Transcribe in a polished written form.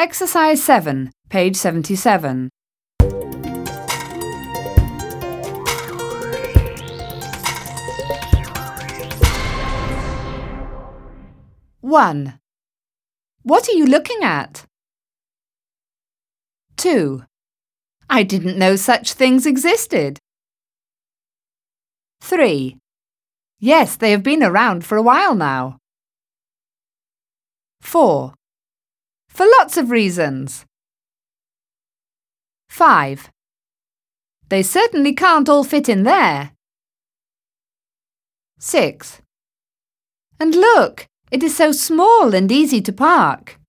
Exercise 7, page 77. One. What are you looking at? 2. I didn't know such things existed. 3. Yes, they have been around for a while now. 4. For lots of reasons. 5. They certainly can't all fit in there. 6. And look, it is so small and easy to park.